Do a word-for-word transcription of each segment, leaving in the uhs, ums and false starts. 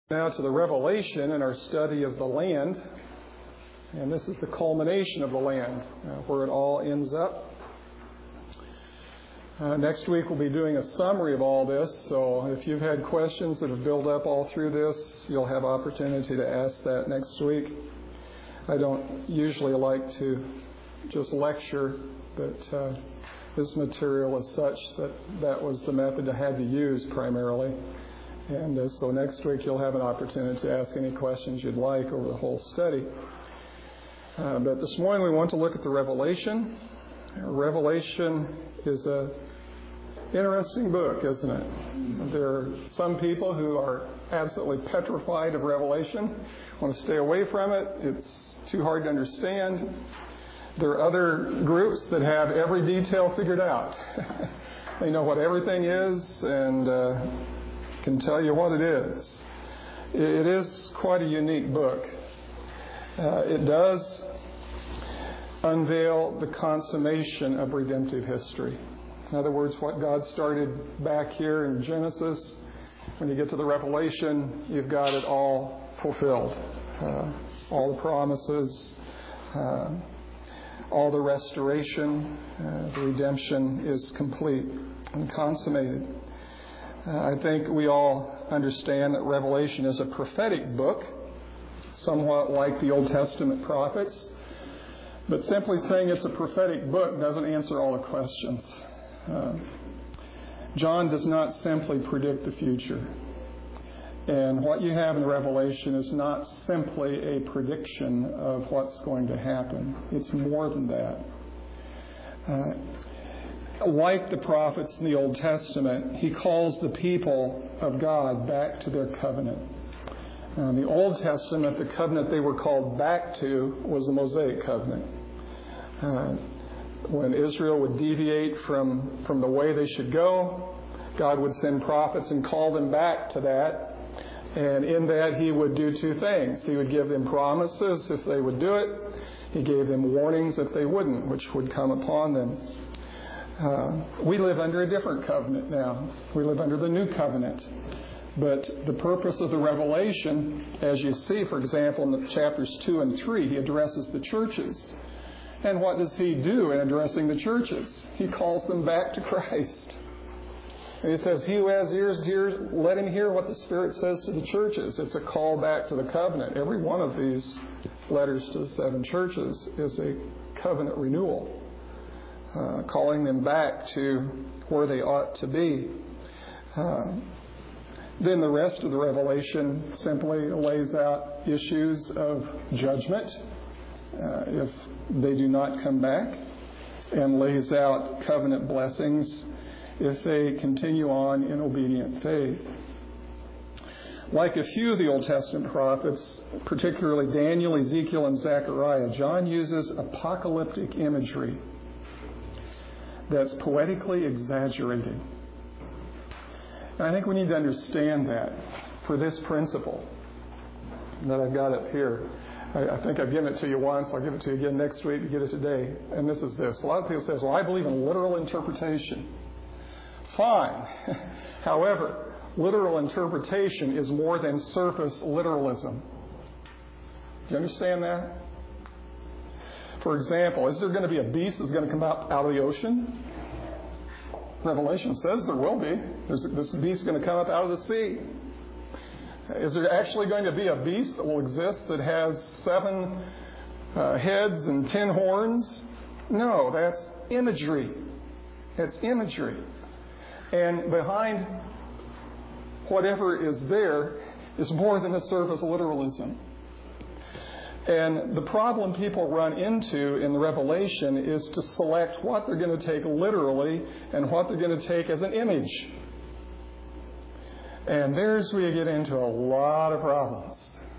Now to the Revelation in our study of the land, and this is the culmination of the land, uh, where it all ends up. Uh, next week we'll be doing a summary of all this, so if you've had questions that have built up all through this, you'll have opportunity to ask that next week. I don't usually like to just lecture, but uh, this material is such that that was the method I had to use primarily. And uh, so next week you'll have an opportunity to ask any questions you'd like over the whole study. Uh, but this morning we want to look at the Revelation. Revelation is a interesting book, isn't it? There are some people who are absolutely petrified of Revelation, want to stay away from it. It's too hard to understand. There are other groups that have every detail figured out. They know what everything is and uh, can tell you what it is. It is quite a unique book. Uh, it does unveil the consummation of redemptive history. In other words, what God started back here in Genesis, when you get to the Revelation, you've got it all fulfilled. Uh, all the promises, uh, all the restoration, uh, the redemption is complete and consummated. Uh, I think we all understand that Revelation is a prophetic book, somewhat like the Old Testament prophets. But simply saying it's a prophetic book doesn't answer all the questions. Uh, John does not simply predict the future. And what you have in Revelation is not simply a prediction of what's going to happen. It's more than that. Uh, Like the prophets in the Old Testament, he calls the people of God back to their covenant. In the Old Testament, the covenant they were called back to was the Mosaic covenant. Uh, when Israel would deviate from, from the way they should go, God would send prophets and call them back to that. And in that, he would do two things. He would give them promises if they would do it. He gave them warnings if they wouldn't, which would come upon them. Uh, we live under a different covenant now. We live under the new covenant. But the purpose of the Revelation, as you see, for example, in the chapters two and three, he addresses the churches. And what does he do in addressing the churches? He calls them back to Christ. And he says, he who has ears to hear, let him hear what the Spirit says to the churches. It's a call back to the covenant. Every one of these letters to the seven churches is a covenant renewal. Uh, calling them back to where they ought to be. Uh, then the rest of the Revelation simply lays out issues of judgment uh, if they do not come back, and lays out covenant blessings if they continue on in obedient faith. Like a few of the Old Testament prophets, particularly Daniel, Ezekiel, and Zechariah, John uses apocalyptic imagery that's poetically exaggerated. And I think we need to understand that for this principle that I've got up here. I, I think I've given it to you once. I'll give it to you again next week. You get it today. And this is this. A lot of people say, well, I believe in literal interpretation. Fine. However, literal interpretation is more than surface literalism. Do you understand that? For example, is there going to be a beast that's going to come out, out of the ocean? Revelation says there will be. There's, this beast is going to come up out of the sea. Is there actually going to be a beast that will exist that has seven uh, heads and ten horns? No, that's imagery. It's imagery. And behind whatever is there is more than a surface literalism. And the problem people run into in the Revelation is to select what they're going to take literally and what they're going to take as an image. And there's where you get into a lot of problems.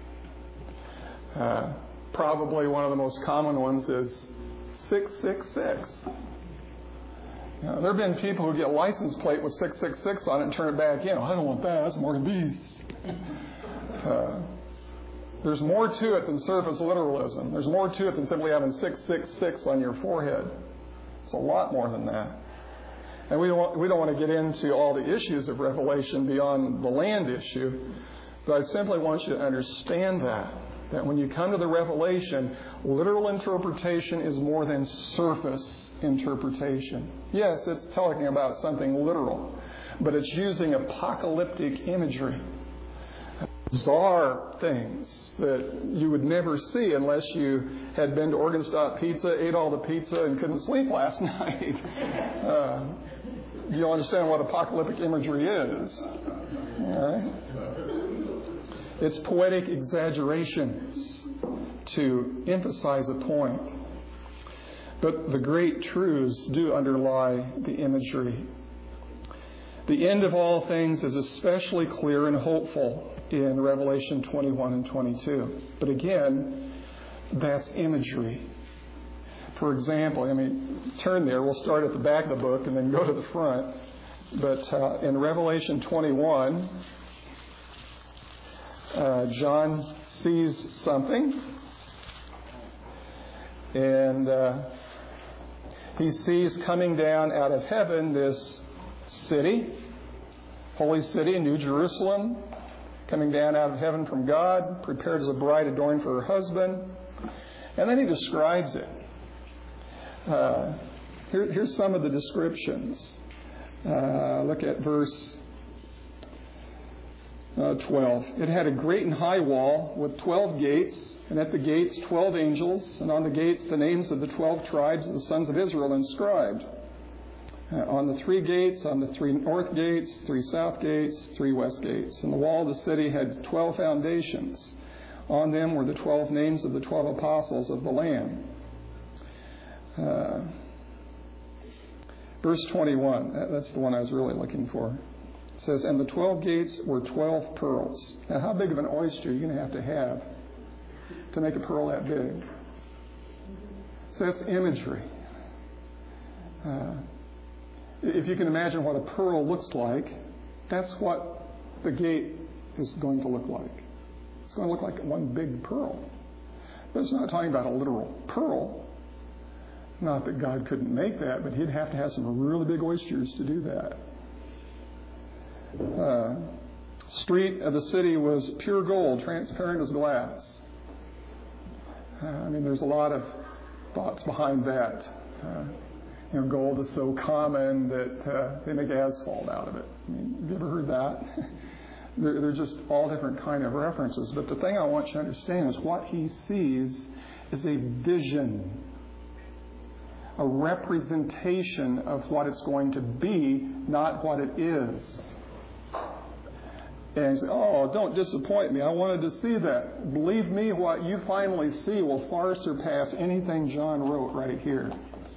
Uh, probably one of the most common ones is six six six. You know, there have been people who get a license plate with six six six on it and turn it back in. Oh, I don't want that. That's more than beast. Uh, There's more to it than surface literalism. There's more to it than simply having six six six on your forehead. It's a lot more than that. And we don't want, we don't want to get into all the issues of Revelation beyond the land issue. So I simply want you to understand that, that when you come to the Revelation, literal interpretation is more than surface interpretation. Yes, it's talking about something literal, but it's using apocalyptic imagery. Bizarre things that you would never see unless you had been to Oregon Stop Pizza, ate all the pizza, and couldn't sleep last night. Uh, you'll understand what apocalyptic imagery is. All right? It's poetic exaggerations to emphasize a point. But the great truths do underlie the imagery. The end of all things is especially clear and hopeful in Revelation twenty-one and twenty-two. But again, that's imagery. For example, I mean, turn there. We'll start at the back of the book and then go to the front. But uh, in Revelation twenty-one, uh, John sees something. And uh, he sees coming down out of heaven this city, holy city, New Jerusalem, coming down out of heaven from God, prepared as a bride adorned for her husband. And then he describes it. Uh, here, here's some of the descriptions. Uh, look at verse uh, twelve. It had a great and high wall with twelve gates, and at the gates twelve angels, and on the gates the names of the twelve tribes of the sons of Israel inscribed. Uh, on the three gates, on the three north gates, three south gates, three west gates. And the wall of the city had twelve foundations. On them were the twelve names of the twelve apostles of the Lamb. Uh, verse twenty-one, that, that's the one I was really looking for. It says, and the twelve gates were twelve pearls. Now, how big of an oyster are you going to have to have to make a pearl that big? So that's imagery. Uh, If you can imagine what a pearl looks like, that's what the gate is going to look like. It's going to look like one big pearl. But it's not talking about a literal pearl. Not that God couldn't make that, but he'd have to have some really big oysters to do that. Uh, street of the city was pure gold, transparent as glass. Uh, I mean, there's a lot of thoughts behind that. Uh, You know, gold is so common that uh, they make asphalt out of it. I mean, have you ever heard that? they're, they're just all different kind of references. But the thing I want you to understand is what he sees is a vision, a representation of what it's going to be, not what it is. And you say, oh, don't disappoint me. I wanted to see that. Believe me, what you finally see will far surpass anything John wrote right here.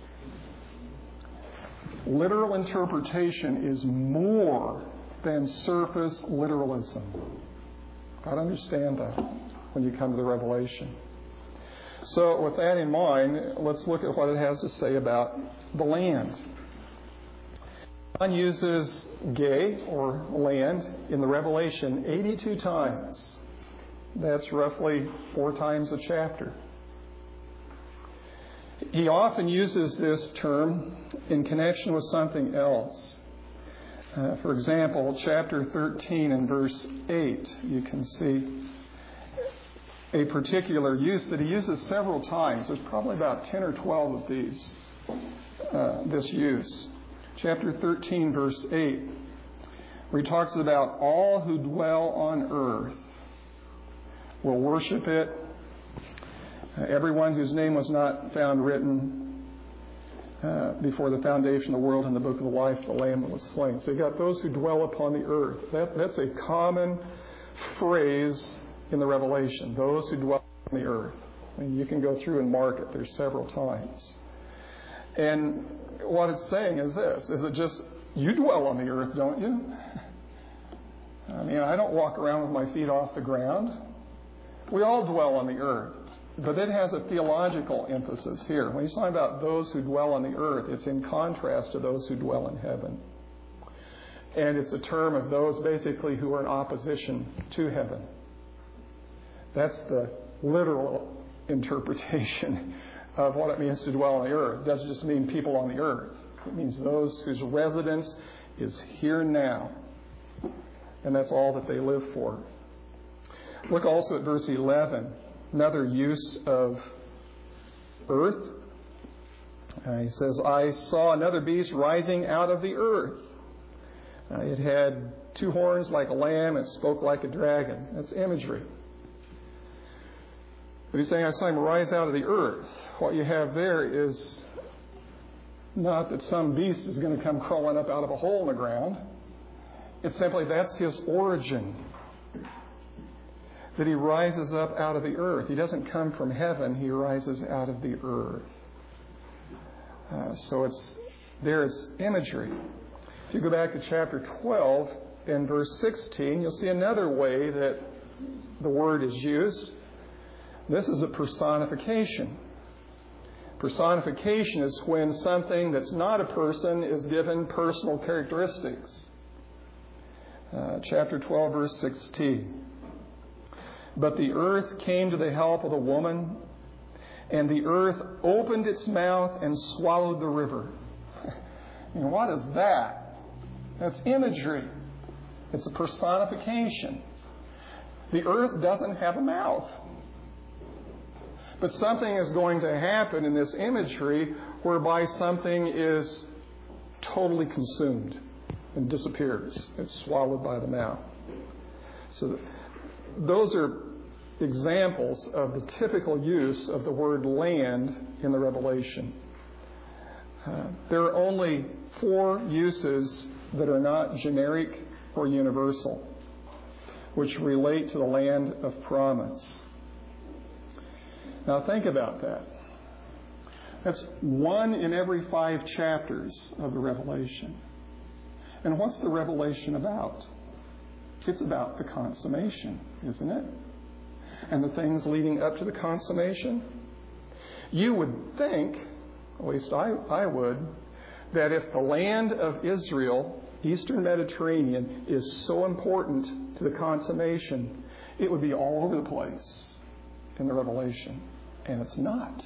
Literal interpretation is more than surface literalism. I'd understand that when you come to the Revelation. So with that in mind, let's look at what it has to say about the land. John uses gay, or land, in the Revelation eighty-two times. That's roughly four times a chapter. He often uses this term in connection with something else. Uh, for example, chapter thirteen and verse eight, you can see a particular use that he uses several times. There's probably about ten or twelve of these, uh, this use. Chapter thirteen, verse eight, where he talks about all who dwell on earth will worship it. Uh, everyone whose name was not found written uh, before the foundation of the world in the book of the life of the Lamb that was slain. So you got those who dwell upon the earth. That, that's a common phrase in the Revelation. Those who dwell on the earth. I mean, you can go through and mark it. There's several times. And what it's saying is this: is it just you dwell on the earth, don't you? I mean, I don't walk around with my feet off the ground. We all dwell on the earth. But it has a theological emphasis here. When he's talking about those who dwell on the earth, it's in contrast to those who dwell in heaven. And it's a term of those basically who are in opposition to heaven. That's the literal interpretation of what it means to dwell on the earth. It doesn't just mean people on the earth. It means those whose residence is here now. And that's all that they live for. Look also at verse eleven, another use of earth. Uh, he says, I saw another beast rising out of the earth. Uh, it had two horns like a lamb. It spoke like a dragon. That's imagery. But he's saying, I saw him rise out of the earth. What you have there is not that some beast is going to come crawling up out of a hole in the ground. It's simply that's his origin. That he rises up out of the earth. He doesn't come from heaven. He rises out of the earth. Uh, so it's there it's imagery. If you go back to chapter twelve and verse sixteen, you'll see another way that the word is used. This is a personification. Personification is when something that's not a person is given personal characteristics. Uh, chapter twelve, verse sixteen. But the earth came to the help of the woman, and the earth opened its mouth and swallowed the river. And what is that? That's imagery. It's a personification. The earth doesn't have a mouth. But something is going to happen in this imagery whereby something is totally consumed and disappears. It's swallowed by the mouth. So those are examples of the typical use of the word land in the Revelation. Uh, there are only four uses that are not generic or universal, which relate to the land of promise. Now think about that. That's one in every five chapters of the Revelation. And what's the Revelation about? It's about the consummation, isn't it? And the things leading up to the consummation. You would think, at least I, I would, that if the land of Israel, Eastern Mediterranean, is so important to the consummation, it would be all over the place in the Revelation. And it's not.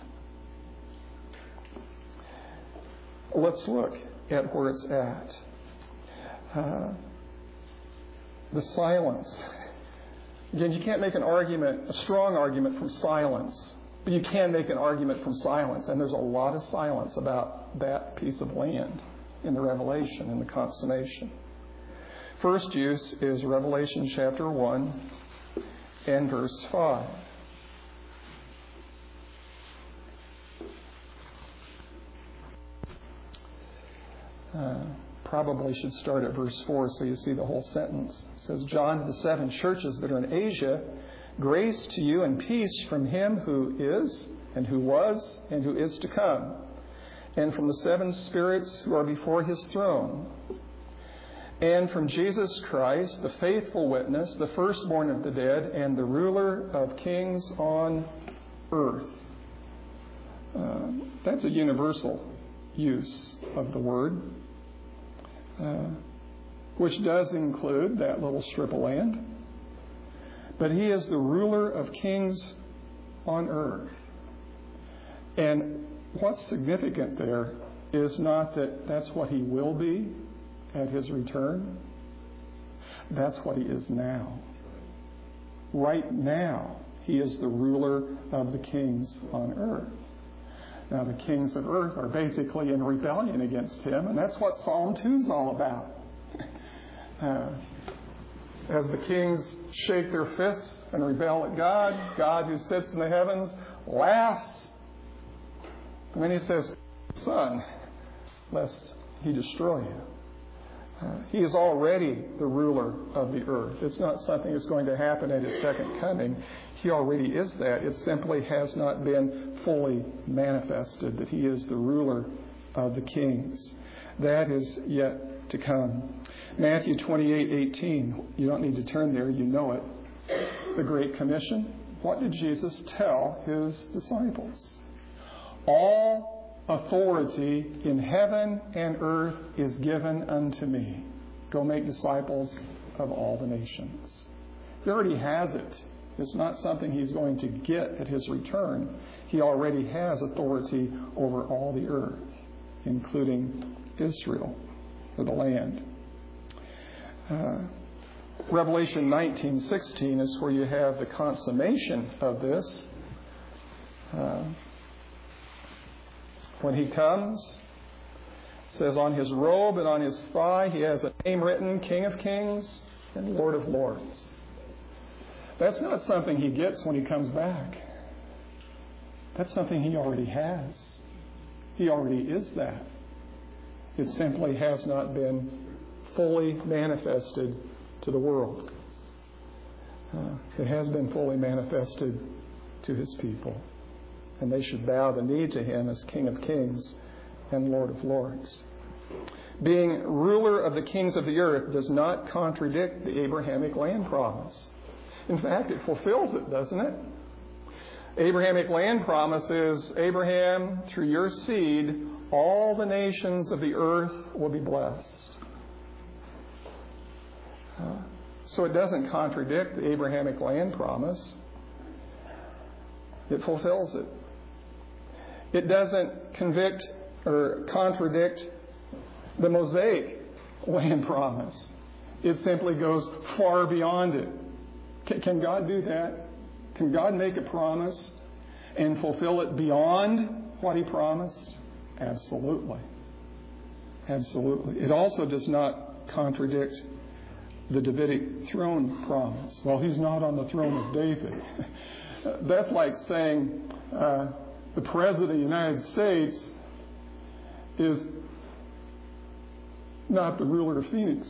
Let's look at where it's at. Uh, the silence. Again, you can't make an argument, a strong argument from silence, but you can make an argument from silence. And there's a lot of silence about that piece of land in the Revelation, in the consummation. First use is Revelation chapter one and verse five. Uh, probably should start at verse four so you see the whole sentence. It says, John to the seven churches that are in Asia, grace to you and peace from him who is, and who was, and who is to come, and from the seven spirits who are before his throne, and from Jesus Christ, the faithful witness, the firstborn of the dead, and the ruler of kings on earth. Uh, that's a universal use of the word. Uh, which does include that little strip of land. But he is the ruler of kings on earth. And what's significant there is not that that's what he will be at his return. That's what he is now. Right now, he is the ruler of the kings on earth. Now, the kings of earth are basically in rebellion against him, and that's what Psalm two is all about. Uh, as the kings shake their fists and rebel at God, God who sits in the heavens laughs. And then he says, Son, lest he destroy you. Uh, he is already the ruler of the earth. It's not something that's going to happen at his second coming. He already is that. It simply has not been fully manifested that he is the ruler of the kings. That is yet to come. Matthew twenty-eight eighteen. You don't need to turn there. You know it. The Great Commission. What did Jesus tell his disciples? All authority in heaven and earth is given unto me. Go make disciples of all the nations. He already has it. It's not something he's going to get at his return. He already has authority over all the earth, including Israel, or the land. Uh, Revelation nineteen sixteen is where you have the consummation of this. Uh, when he comes, it says on his robe and on his thigh he has a name written, King of Kings and Lord of Lords. That's not something he gets when he comes back. That's something he already has. He already is that. It simply has not been fully manifested to the world. Uh, it has been fully manifested to his people. And they should bow the knee to him as King of Kings and Lord of Lords. Being ruler of the kings of the earth does not contradict the Abrahamic land promise. In fact, it fulfills it, doesn't it? Abrahamic land promise is, Abraham, through your seed, all the nations of the earth will be blessed. Uh, so it doesn't contradict the Abrahamic land promise. It fulfills it. It doesn't convict or contradict the Mosaic land promise. It simply goes far beyond it. Can, can God do that? Can God make a promise and fulfill it beyond what He promised? Absolutely. Absolutely. It also does not contradict the Davidic throne promise. Well, He's not on the throne of David. That's like saying uh, the President of the United States is not the ruler of Phoenix.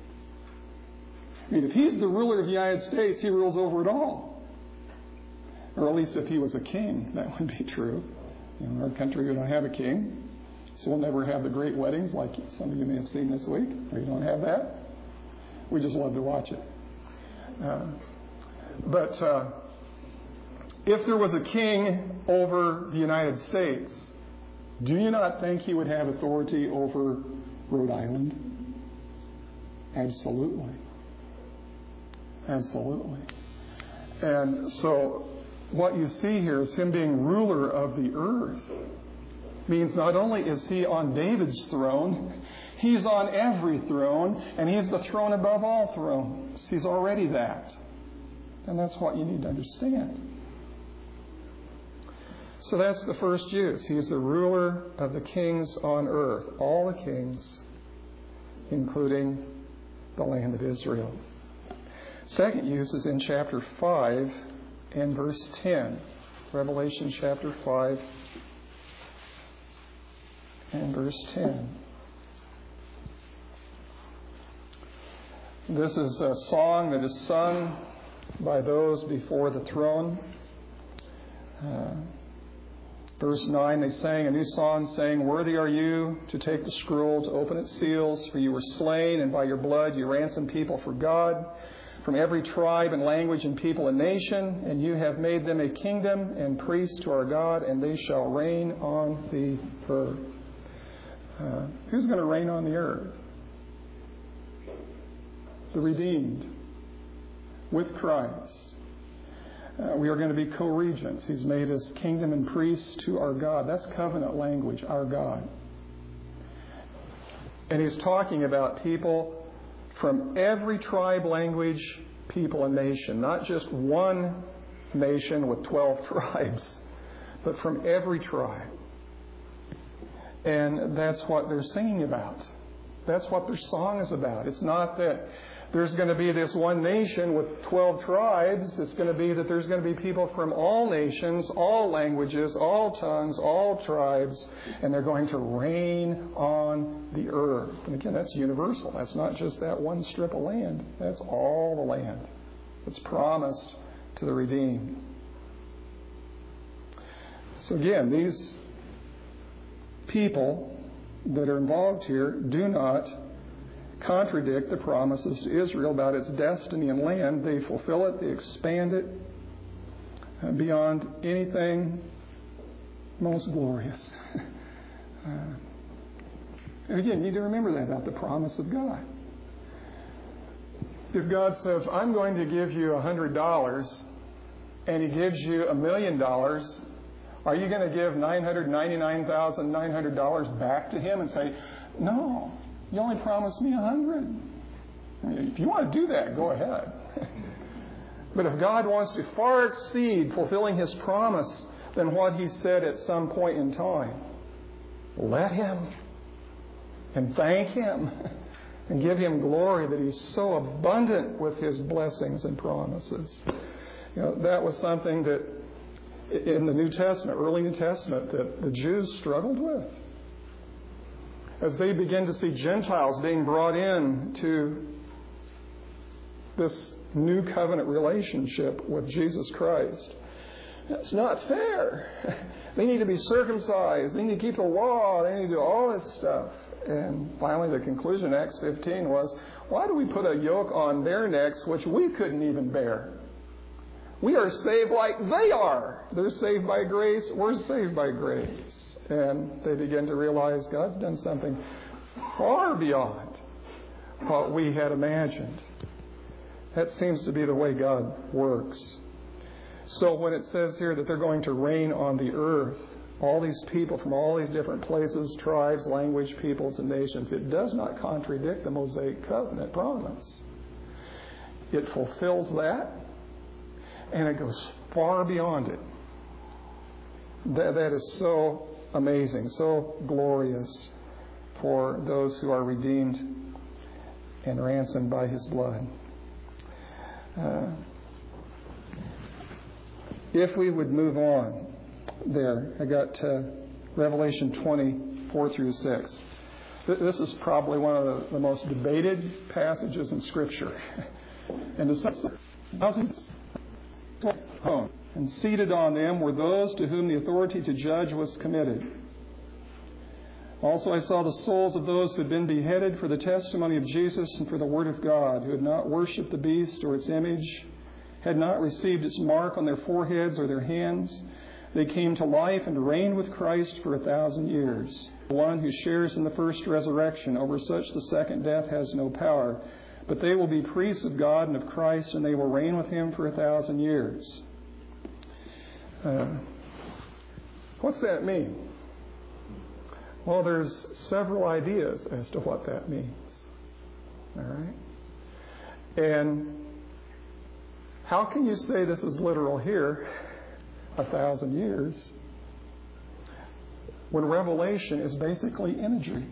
I mean, if He's the ruler of the United States, He rules over it all. Or at least if He was a king, that would be true. In our country, we don't have a king, so we'll never have the great weddings like some of you may have seen this week. We don't have that. We just love to watch it. Uh, but uh, if there was a king over the United States, do you not think he would have authority over Rhode Island? Absolutely. Absolutely. And so what you see here is him being ruler of the earth. Means not only is he on David's throne, he's on every throne, and he's the throne above all thrones. He's already that. And that's what you need to understand. So that's the first use. He's the ruler of the kings on earth, all the kings, including the land of Israel. Second use is in chapter five and verse ten. Revelation chapter five and verse ten. This is a song that is sung by those before the throne. Uh, verse nine, they sang a new song saying, "Worthy are you to take the scroll, to open its seals, for you were slain, and by your blood you ransomed people for God, from every tribe and language and people and nation, and you have made them a kingdom and priests to our God, and they shall reign on the earth." Uh, who's going to reign on the earth? The redeemed, with Christ. Uh, we are going to be co-regents. He's made us kingdom and priests to our God. That's covenant language, our God. And he's talking about people from every tribe, language, people, and nation. Not just one nation with twelve tribes, but from every tribe. And that's what they're singing about. That's what their song is about. It's not that there's going to be this one nation with twelve tribes. It's going to be that there's going to be people from all nations, all languages, all tongues, all tribes, and they're going to reign on the earth. And again, that's universal. That's not just that one strip of land. That's all the land that's promised to the redeemed. So again, these people that are involved here do not contradict the promises to Israel about its destiny and land. They fulfill it, they expand it beyond anything most glorious. uh, and again, you need to remember that about the promise of God. If God says, "I'm going to give you a hundred dollars," and He gives you a million dollars, are you going to give nine hundred ninety-nine thousand nine hundred dollars back to Him and say, "No, you only promised me a hundred"? If you want to do that, go ahead. But if God wants to far exceed fulfilling His promise than what He said at some point in time, let Him and thank Him and give Him glory that He's so abundant with His blessings and promises. You know, that was something that in the New Testament, early New Testament, that the Jews struggled with. As they begin to see Gentiles being brought in to this new covenant relationship with Jesus Christ. That's not fair. They need to be circumcised. They need to keep the law. They need to do all this stuff. And finally the conclusion, Acts fifteen, was, why do we put a yoke on their necks which we couldn't even bear? We are saved like they are. They're saved by grace. We're saved by grace. And they begin to realize God's done something far beyond what we had imagined. That seems to be the way God works. So when it says here that they're going to reign on the earth, all these people from all these different places, tribes, language, peoples, and nations, it does not contradict the Mosaic covenant promise. It fulfills that, and it goes far beyond it. That, that is so amazing, so glorious for those who are redeemed and ransomed by His blood. Uh, if we would move on there, I got uh, Revelation twenty-four through six. This is probably one of the, the most debated passages in Scripture. And the thousands and seated on them were those to whom the authority to judge was committed. Also I saw the souls of those who had been beheaded for the testimony of Jesus and for the word of God, who had not worshipped the beast or its image, had not received its mark on their foreheads or their hands. They came to life and reigned with Christ for a thousand years. The one who shares in the first resurrection, over such the second death has no power. But they will be priests of God and of Christ, and they will reign with Him for a thousand years. Uh, what's that mean? Well, there's several ideas as to what that means. All right? And how can you say this is literal here, a thousand years, when Revelation is basically imagery?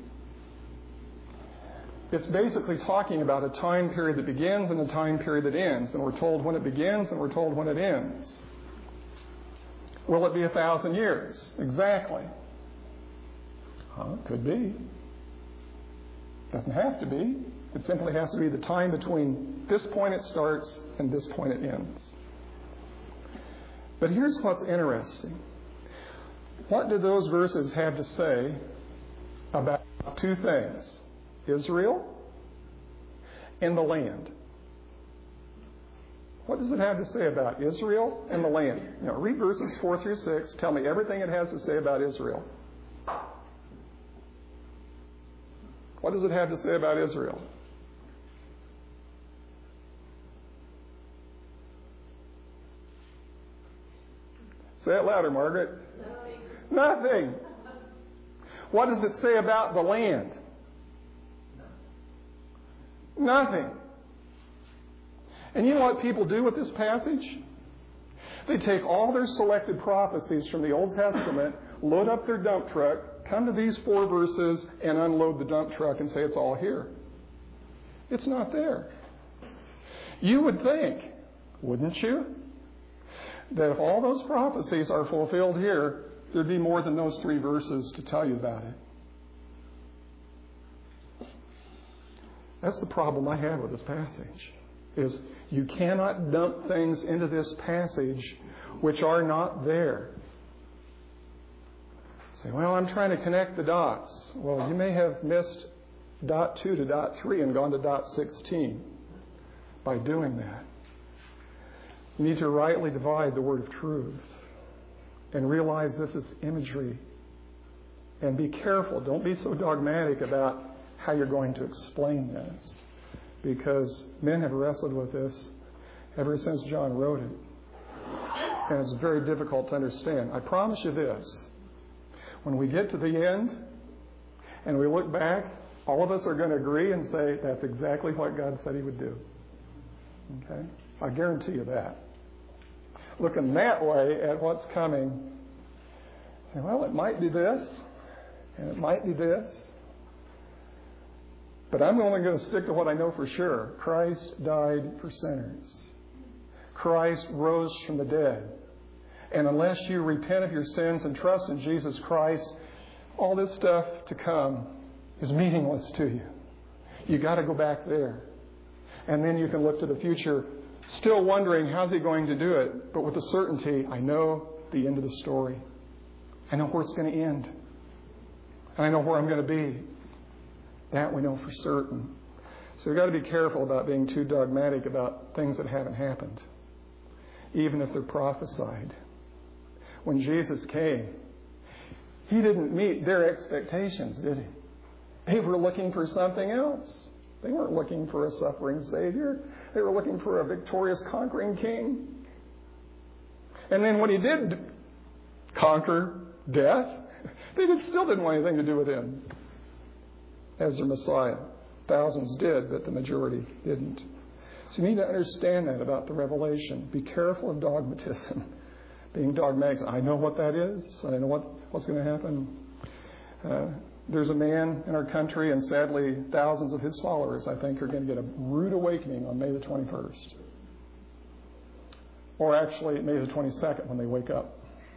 It's basically talking about a time period that begins and a time period that ends. And we're told when it begins and we're told when it ends. Will it be a thousand years? Exactly. Huh, could be. Doesn't have to be. It simply has to be the time between this point it starts and this point it ends. But here's what's interesting. What do those verses have to say about two things? Israel and the land. What does it have to say about Israel and the land? You know, read verses four through six. Tell me everything it has to say about Israel. What does it have to say about Israel? Say it louder, Margaret. Nothing. Nothing. What does it say about the land? Nothing. And you know what people do with this passage? They take all their selected prophecies from the Old Testament, load up their dump truck, come to these four verses, and unload the dump truck and say it's all here. It's not there. You would think, wouldn't you, that if all those prophecies are fulfilled here, there'd be more than those three verses to tell you about it. That's the problem I have with this passage, is you cannot dump things into this passage which are not there. Say, well, I'm trying to connect the dots. Well, you may have missed dot two to dot three and gone to dot sixteen by doing that. You need to rightly divide the word of truth and realize this is imagery. And be careful. Don't be so dogmatic about how you're going to explain this, because men have wrestled with this ever since John wrote it. And it's very difficult to understand. I promise you this. When we get to the end and we look back All of us are going to agree and say that's exactly what God said he would do. Okay? I guarantee you that. Looking that way at what's coming, well, it might be this, and it might be this. But I'm only going to stick to what I know for sure. Christ died for sinners. Christ rose from the dead. And unless you repent of your sins and trust in Jesus Christ, all this stuff to come is meaningless to you. You've got to go back there. And then you can look to the future, still wondering, how's he going to do it? But with the certainty, I know the end of the story. I know where it's going to end. And I know where I'm going to be. That we know for certain. So we've got to be careful about being too dogmatic about things that haven't happened, even if they're prophesied. When Jesus came, he didn't meet their expectations, did he? They were looking for something else. They weren't looking for a suffering Savior. They were looking for a victorious, conquering King. And then when he did conquer death, they still didn't want anything to do with him as their Messiah. Thousands did, but the majority didn't. So you need to understand that about the revelation. Be careful of dogmatism. Being dogmatic. I know what that is. I know what, what's going to happen. Uh, there's a man in our country, and sadly thousands of his followers, I think, are going to get a rude awakening on May the twenty-first. Or actually May the twenty-second when they wake up.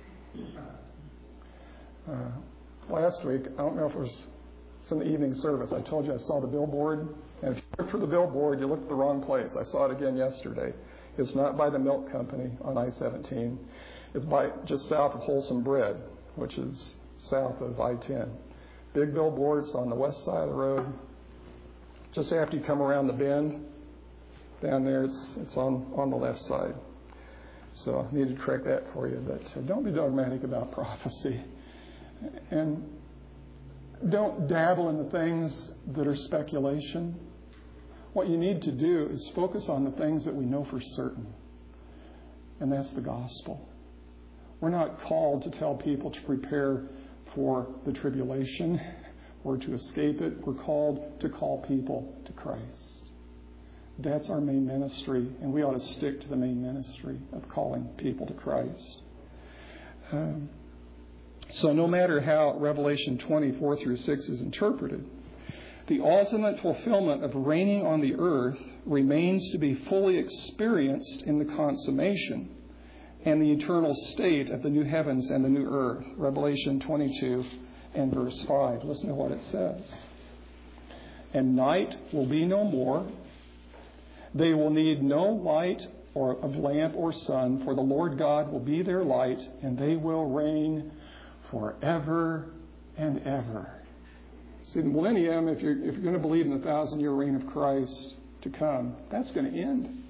Uh, last week, I don't know if it was it's in the evening service. I told you I saw the billboard. And if you look for the billboard, you look at the wrong place. I saw it again yesterday. It's not by the milk company on I seventeen. It's by just south of Wholesome Bread, which is south of I ten. Big billboards on the west side of the road. Just after you come around the bend, down there, it's it's on, on the left side. So I need to correct that for you. But uh, don't be dogmatic about prophecy. And don't dabble in the things that are speculation. What you need to do is focus on the things that we know for certain. And that's the gospel. We're not called to tell people to prepare for the tribulation or to escape it. We're called to call people to Christ. That's our main ministry, and we ought to stick to the main ministry of calling people to Christ. Um, so no matter how Revelation twenty-four through six is interpreted, the ultimate fulfillment of reigning on the earth remains to be fully experienced in the consummation and the eternal state of the new heavens and the new earth. Revelation twenty-two and verse five. Listen to what it says. And night will be no more. They will need no light or of lamp or sun, for the Lord God will be their light, and they will reign forever and ever. See, the millennium, if you're, if you're going to believe in the thousand-year reign of Christ to come, that's going to end.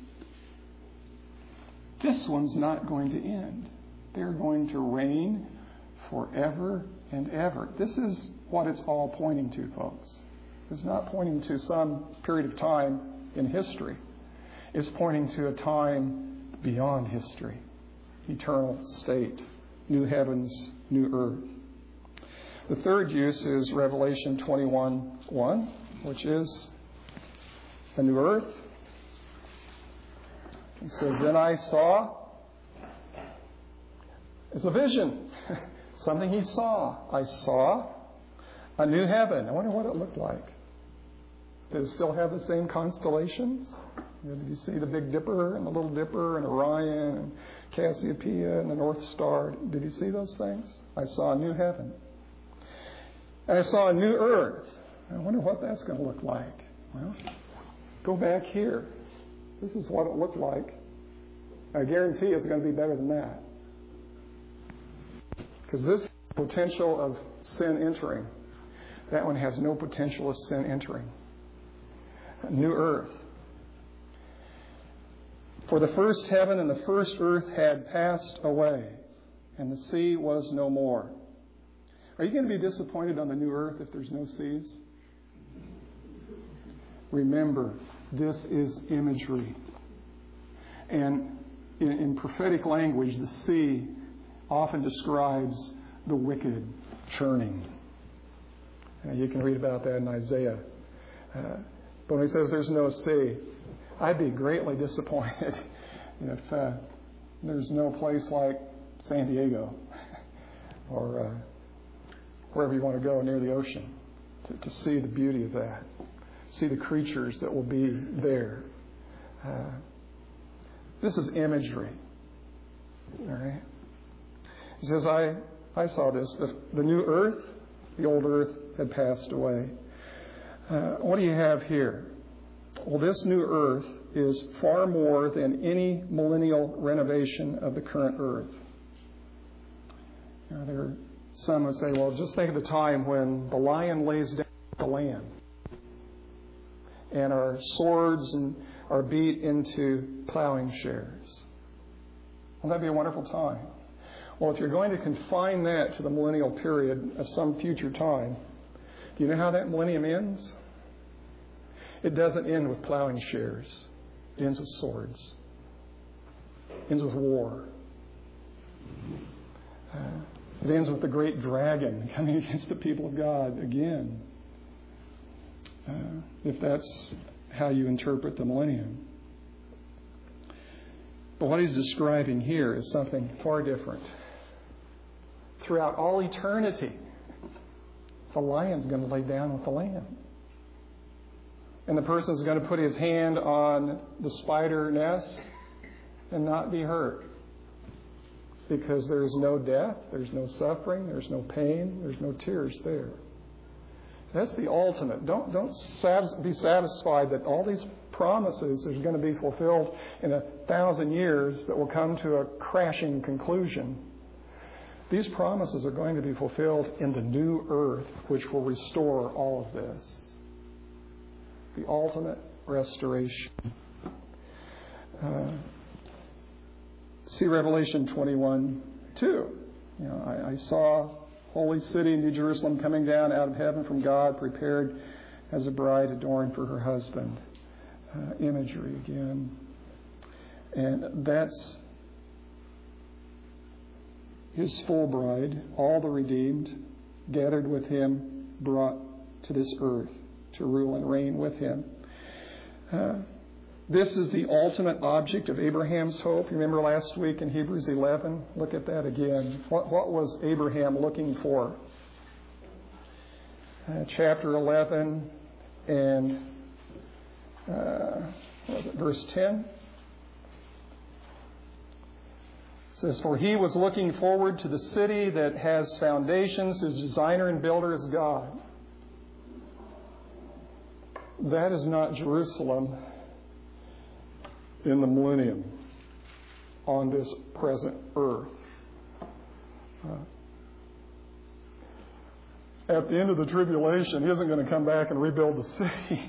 This one's not going to end. They're going to reign forever and ever. This is what it's all pointing to, folks. It's not pointing to some period of time in history. It's pointing to a time beyond history. Eternal state. New heavens, new earth. The third use is Revelation twenty-one one, which is a new earth. It says, then I saw, it's a vision, something he saw. I saw a new heaven. I wonder what it looked like. Did it still have the same constellations? Did you see the Big Dipper and the Little Dipper and Orion and Cassiopeia and the North Star? Did you see those things? I saw a new heaven. And I saw a new earth. I wonder what that's going to look like. Well, go back here. This is what it looked like. I guarantee it's going to be better than that. Because this potential of sin entering, that one has no potential of sin entering. A new earth. For the first heaven and the first earth had passed away, and the sea was no more. Are you going to be disappointed on the new earth if there's no seas? Remember, this is imagery. And in, in prophetic language, the sea often describes the wicked churning. Uh, you can read about that in Isaiah. Uh, but when he says there's no sea, I'd be greatly disappointed if uh, there's no place like San Diego or uh, wherever you want to go near the ocean to, to see the beauty of that, see the creatures that will be there. Uh, this is imagery. All right. He says, I, I saw this. The, the new earth, the old earth had passed away. Uh, what do you have here? Well, this new earth is far more than any millennial renovation of the current earth. You know, there are some who say, well, just think of the time when the lion lays down the lamb and our swords and are beat into plowing shares. Well, that'd be a wonderful time. Well, if you're going to confine that to the millennial period of some future time, do you know how that millennium ends? It doesn't end with plowing shares. It ends with swords. It ends with war. Uh, it ends with the great dragon coming against the people of God again. Uh, if that's how you interpret the millennium. But what he's describing here is something far different. Throughout all eternity, the lion's going to lay down with the lamb. And the person is going to put his hand on the spider nest and not be hurt. Because there's no death, there's no suffering, there's no pain, there's no tears there. That's the ultimate. Don't, don't be satisfied that all these promises are going to be fulfilled in a thousand years that will come to a crashing conclusion. These promises are going to be fulfilled in the new earth, which will restore all of this. The ultimate restoration. Uh, see Revelation twenty-one two. You know, I, I saw holy city, New Jerusalem, coming down out of heaven from God, prepared as a bride adorned for her husband. Uh, imagery again. And that's his full bride, all the redeemed, gathered with him, brought to this earth to rule and reign with him. Uh, this is the ultimate object of Abraham's hope. You remember last week in Hebrews eleven? Look at that again. What, what was Abraham looking for? Uh, chapter eleven and uh, what was it, verse ten? It says, for he was looking forward to the city that has foundations, whose designer and builder is God. That is not Jerusalem in the millennium on this present earth. Uh, at the end of the tribulation, he isn't going to come back and rebuild the city.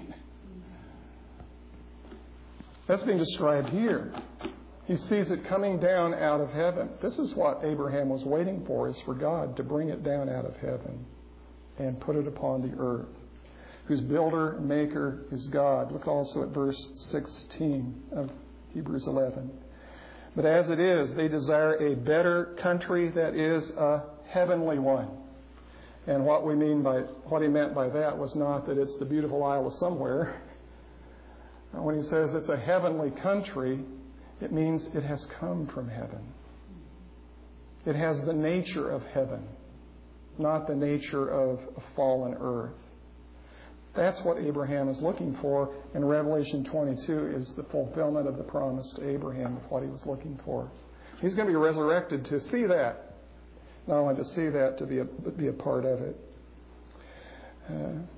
That's being described here. He sees it coming down out of heaven. This is what Abraham was waiting for, is for God to bring it down out of heaven and put it upon the earth, whose builder and maker is God. Look also at verse sixteen of Hebrews eleven. But as it is, they desire a better country, that is a heavenly one. And what we mean by what he meant by that was not that it's the beautiful Isle of somewhere. When he says it's a heavenly country, it means it has come from heaven. It has the nature of heaven, not the nature of a fallen earth. That's what Abraham is looking for, and Revelation twenty-two is the fulfillment of the promise to Abraham of what he was looking for. He's going to be resurrected to see that. Not only to see that, to be a, but be a part of it. Uh,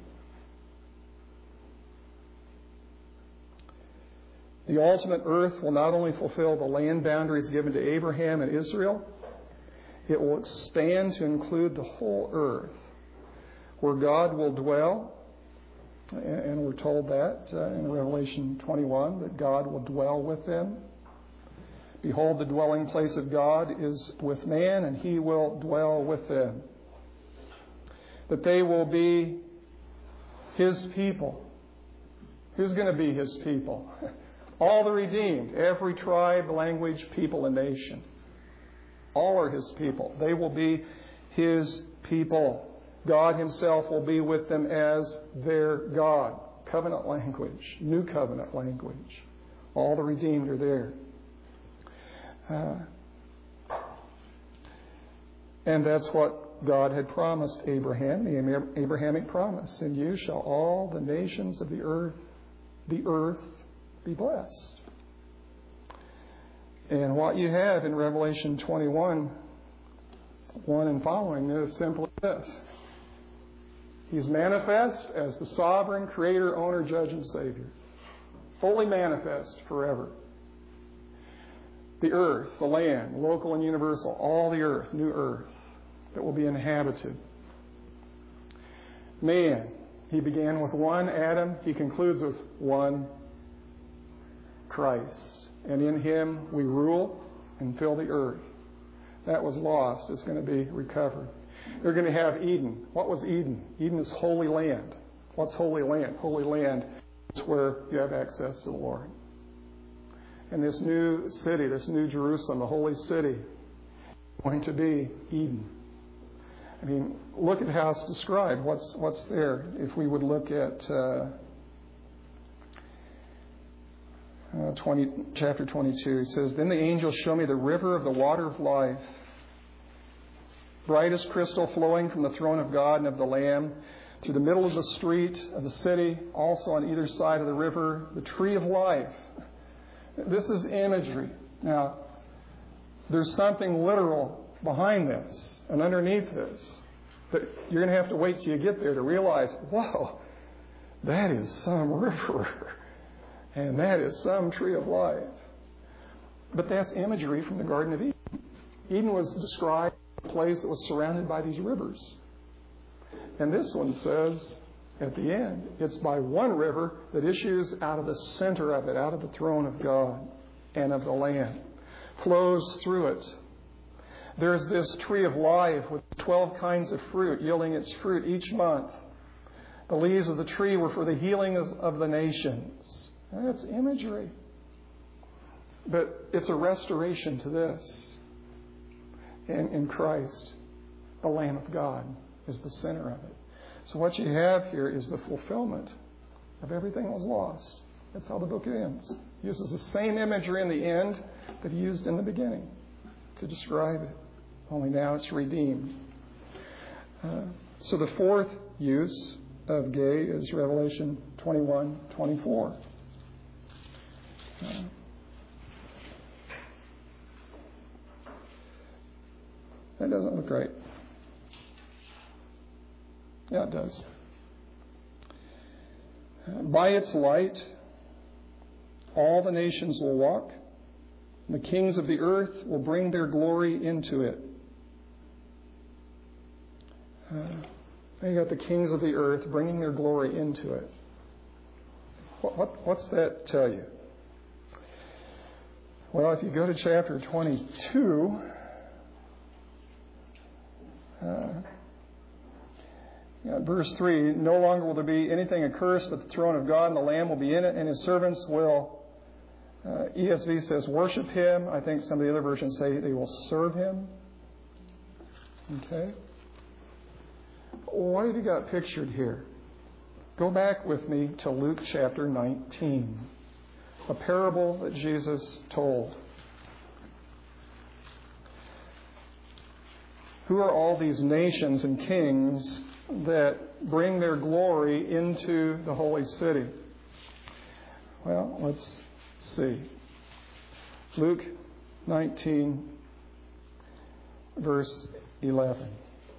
the ultimate earth will not only fulfill the land boundaries given to Abraham and Israel, it will expand to include the whole earth, where God will dwell. And we're told that uh, in Revelation twenty-one, that God will dwell with them. Behold, the dwelling place of God is with man, and he will dwell with them. That they will be his people. Who's going to be his people? All the redeemed, every tribe, language, people, and nation. All are his people. They will be his people. God himself will be with them as their God. Covenant language, new covenant language. All the redeemed are there. Uh, and that's what God had promised Abraham, the Abrahamic promise. In you shall all the nations of the earth, the earth be blessed. And what you have in Revelation twenty-one, one and following is simply this. He's manifest as the sovereign creator, owner, judge, and savior. Fully manifest forever. The earth, the land, local and universal, all the earth, new earth that will be inhabited. Man, he began with one Adam, he concludes with one Christ. And in him we rule and fill the earth. That was lost. It's going to be recovered. They're going to have Eden. What was Eden? Eden is holy land. What's holy land? Holy land is where you have access to the Lord. And this new city, this new Jerusalem, the holy city, is going to be Eden. I mean, look at how it's described. What's what's there? If we would look at uh, uh, twenty, chapter twenty-two, he says, "Then the angel showed me the river of the water of life, bright as crystal, flowing from the throne of God and of the Lamb, through the middle of the street of the city, also on either side of the river, the tree of life." This is imagery. Now, there's something literal behind this and underneath this that you're going to have to wait till you get there to realize, whoa, that is some river and that is some tree of life. But that's imagery from the Garden of Eden. Eden was described as a place that was surrounded by these rivers. And this one says, at the end, it's by one river that issues out of the center of it, out of the throne of God and of the Lamb, flows through it. There's this tree of life with twelve kinds of fruit, yielding its fruit each month. The leaves of the tree were for the healing of, of the nations. That's imagery. But it's a restoration to this. In, in Christ, the Lamb of God is the center of it. So what you have here is the fulfillment of everything that was lost. That's how the book ends. He uses the same imagery in the end that he used in the beginning to describe it. Only now it's redeemed. Uh, so the fourth use of gay is Revelation twenty-one twenty-four. Uh, that doesn't look right. Yeah, it does. By its light, all the nations will walk. The kings of the earth will bring their glory into it. Uh, you got the kings of the earth bringing their glory into it. What, what, what's that tell you? Well, if you go to chapter twenty-two, uh, Yeah, verse three, no longer will there be anything accursed, but the throne of God and the Lamb will be in it, and his servants will, uh, E S V says, worship him. I think some of the other versions say they will serve him. Okay? What have you got pictured here? Go back with me to Luke chapter nineteen, a parable that Jesus told. Who are all these nations and kings that bring their glory into the holy city? Well, let's see. Luke nineteen, verse eleven.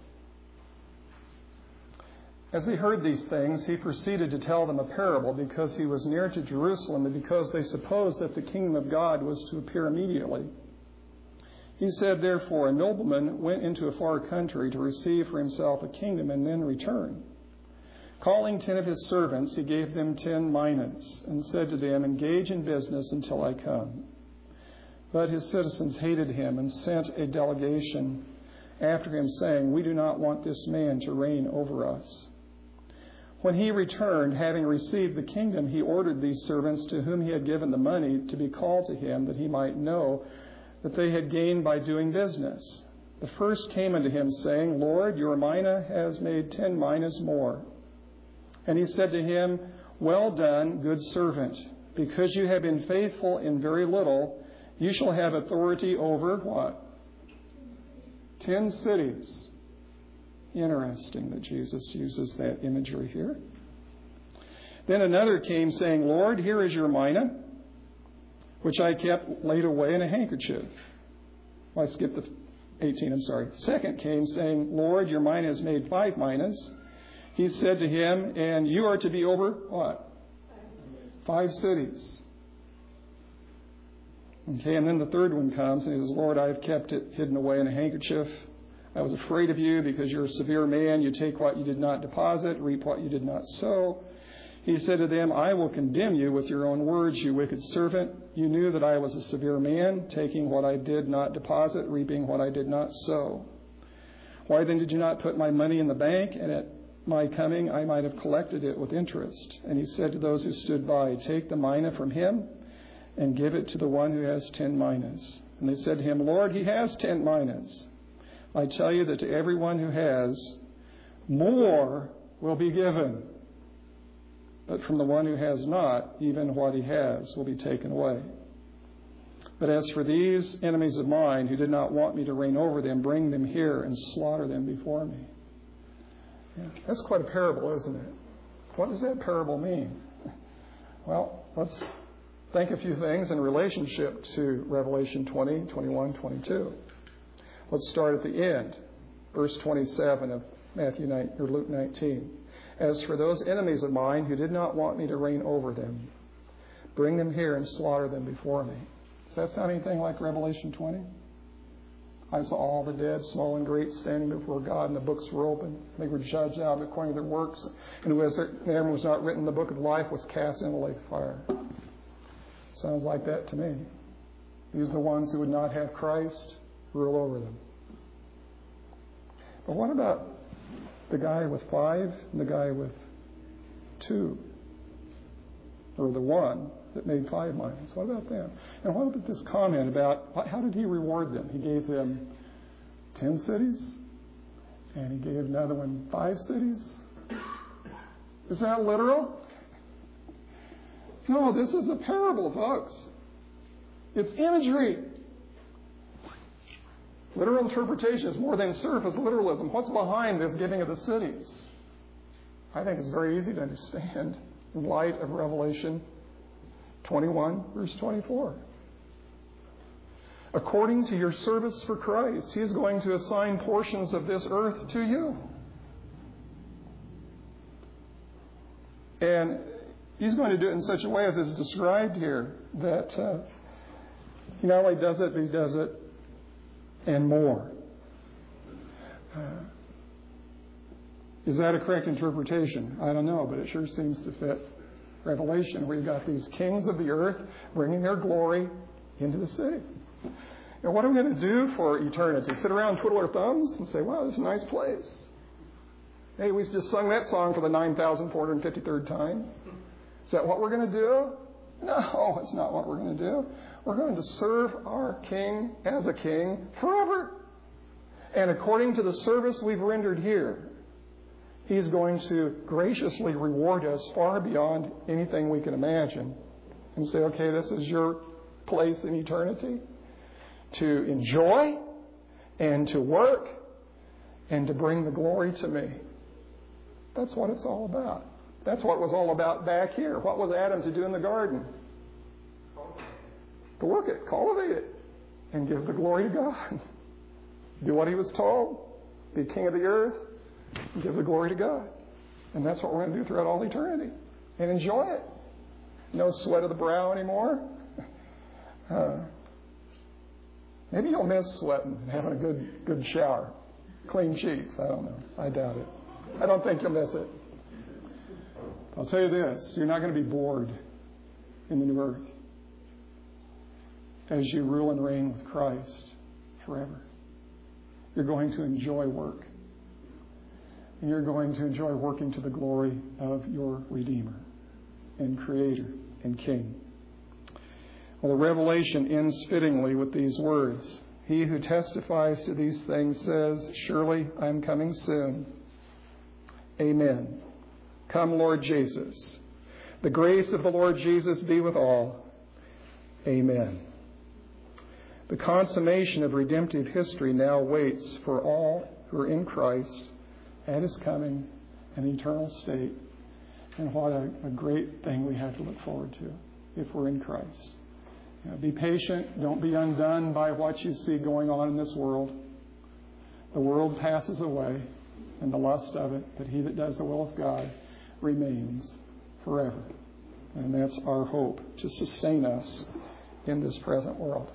As he heard these things, he proceeded to tell them a parable because he was near to Jerusalem and because they supposed that the kingdom of God was to appear immediately. He said, therefore, a nobleman went into a far country to receive for himself a kingdom and then return. Calling ten of his servants, he gave them ten minas and said to them, engage in business until I come. But his citizens hated him and sent a delegation after him, saying, we do not want this man to reign over us. When he returned, having received the kingdom, he ordered these servants to whom he had given the money to be called to him, that he might know that they had gained by doing business. The first came unto him, saying, Lord, your mina has made ten minas more. And he said to him, Well done, good servant. Because you have been faithful in very little, you shall have authority over what? Ten cities. Interesting that Jesus uses that imagery here. Then another came, saying, Lord, here is your mina, which I kept laid away in a handkerchief. Well, I skipped the eighteen, I'm sorry. Second came, saying, Lord, your mina has made five minas. He said to him, and you are to be over what? Five cities. Okay, and then the third one comes, and he says, Lord, I have kept it hidden away in a handkerchief. I was afraid of you because you're a severe man. You take what you did not deposit, reap what you did not sow. He said to them, I will condemn you with your own words, you wicked servant. You knew that I was a severe man, taking what I did not deposit, reaping what I did not sow. Why then did you not put my money in the bank, and at my coming I might have collected it with interest? And he said to those who stood by, Take the mina from him, and give it to the one who has ten minas. And they said to him, Lord, he has ten minas. I tell you that to everyone who has, more will be given. But from the one who has not, even what he has will be taken away. But as for these enemies of mine who did not want me to reign over them, bring them here and slaughter them before me. Yeah, that's quite a parable, isn't it? What does that parable mean? Well, let's think a few things in relationship to Revelation twenty, twenty-one, twenty-two. Let's start at the end, verse twenty-seven of Matthew nine, or Luke nineteen. As for those enemies of mine who did not want me to reign over them, bring them here and slaughter them before me. Does that sound anything like Revelation twenty? I saw all the dead, small and great, standing before God, and the books were open. They were judged out according to their works, and whoever was not written in the book of life was cast into the lake of fire. Sounds like that to me. These are the ones who would not have Christ rule over them. But what about the guy with five and the guy with two? Or the one that made five minas? What about them? And what about this comment about how did he reward them? He gave them ten cities, and he gave another one five cities. Is that literal? No, this is a parable, folks. It's imagery. Literal interpretation is more than surface literalism. What's behind this giving of the cities? I think it's very easy to understand in light of Revelation twenty-one, verse twenty-four. According to your service for Christ, He's going to assign portions of this earth to you. And He's going to do it in such a way as is described here, that uh, He not only does it, but He does it and more. Uh, is that a correct interpretation? I don't know, but it sure seems to fit Revelation, where you've got these kings of the earth bringing their glory into the city. And what are we going to do for eternity? Sit around, twiddle our thumbs, and say, wow, this is a nice place. Hey, we just sung that song for the nine thousand four hundred fifty-third time. Is that what we're going to do? No, it's not what we're going to do. We're going to serve our King as a king forever. And according to the service we've rendered here, He's going to graciously reward us far beyond anything we can imagine. And say, okay, this is your place in eternity to enjoy and to work and to bring the glory to me. That's what it's all about. That's what it was all about back here. What was Adam to do in the garden? To work it, cultivate it, and give the glory to God. Do what he was told. Be king of the earth, and give the glory to God. And that's what we're going to do throughout all eternity. And enjoy it. No sweat of the brow anymore. Uh, maybe you'll miss sweating and having a good, good shower. Clean sheets. I don't know. I doubt it. I don't think you'll miss it. I'll tell you this. You're not going to be bored in the new earth as you rule and reign with Christ forever. You're going to enjoy work. And you're going to enjoy working to the glory of your Redeemer and Creator and King. Well, the Revelation ends fittingly with these words. He who testifies to these things says, surely I am coming soon. Amen. Come, Lord Jesus. The grace of the Lord Jesus be with all. Amen. The consummation of redemptive history now waits for all who are in Christ at His coming and eternal state. And what a, a great thing we have to look forward to if we're in Christ. You know, be patient. Don't be undone by what you see going on in this world. The world passes away and the lust of it, but he that does the will of God remains forever. And that's our hope, to sustain us in this present world.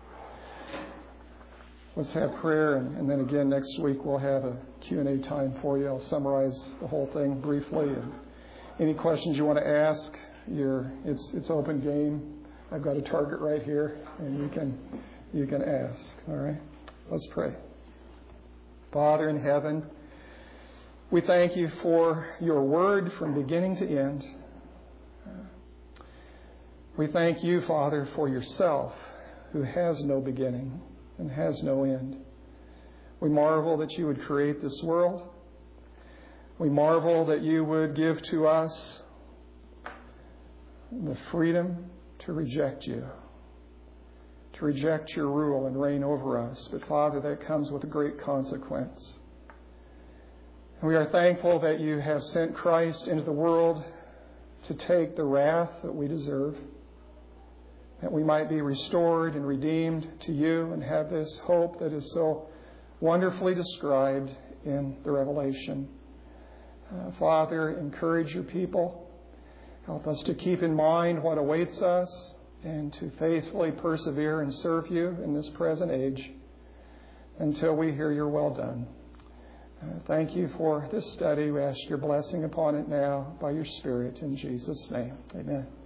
Let's have prayer, and, and then again next week we'll have a Q and A time for you. I'll summarize the whole thing briefly. And any questions you want to ask, you're, it's it's open game. I've got a target right here, and you can you can ask. All right? Let's pray. Father in heaven, we thank you for your word from beginning to end. We thank you, Father, for yourself, who has no beginning and has no end. We marvel that you would create this world. We marvel that you would give to us the freedom to reject you, to reject your rule and reign over us. But Father, that comes with a great consequence. And we are thankful that you have sent Christ into the world to take the wrath that we deserve, that we might be restored and redeemed to you and have this hope that is so wonderfully described in the Revelation. Uh, Father, encourage your people. Help us to keep in mind what awaits us and to faithfully persevere and serve you in this present age until we hear your well done. Uh, thank you for this study. We ask your blessing upon it now by your Spirit in Jesus' name. Amen.